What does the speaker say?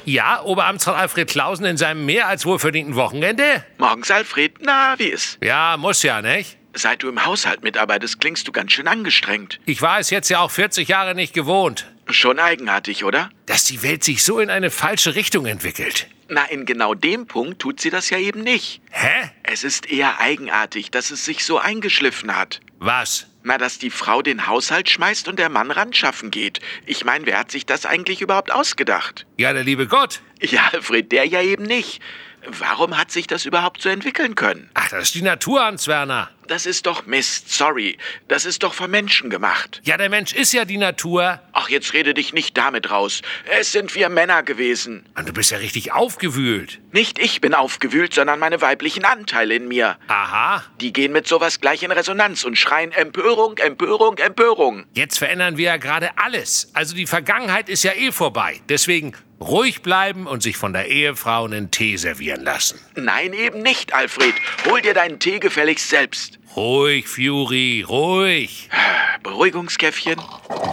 Ja, Oberamtsrat Alfred Clausen in seinem mehr als wohlverdienten Wochenende? Morgens, Alfred. Na, wie ist? Ja, muss ja, nicht? Seit du im Haushalt mitarbeitest, klingst du ganz schön angestrengt. Ich war es jetzt ja auch 40 Jahre nicht gewohnt. Schon eigenartig, oder? Dass die Welt sich so in eine falsche Richtung entwickelt. Na, in genau dem Punkt tut sie das ja eben nicht. Hä? Es ist eher eigenartig, dass es sich so eingeschliffen hat. Was? Na, dass die Frau den Haushalt schmeißt und der Mann ranschaffen geht. Ich meine, wer hat sich das eigentlich überhaupt ausgedacht? Ja, der liebe Gott. Ja, Alfred, der ja eben nicht. Warum hat sich das überhaupt so entwickeln können? Ach, das ist die Natur, Hans Werner. Das ist doch Mist, sorry. Das ist doch vom Menschen gemacht. Ja, der Mensch ist ja die Natur. Ach, jetzt rede dich nicht damit raus. Es sind wir Männer gewesen. Und du bist ja richtig aufgewühlt. Nicht ich bin aufgewühlt, sondern meine weiblichen Anteile in mir. Aha. Die gehen mit sowas gleich in Resonanz und schreien Empörung, Empörung, Empörung. Jetzt verändern wir ja gerade alles. Also die Vergangenheit ist ja eh vorbei. Deswegen ruhig bleiben und sich von der Ehefrau einen Tee servieren lassen. Nein, eben nicht, Alfred. Hol dir deinen Tee gefälligst selbst. Ruhig, Fury, ruhig. Beruhigungskäffchen.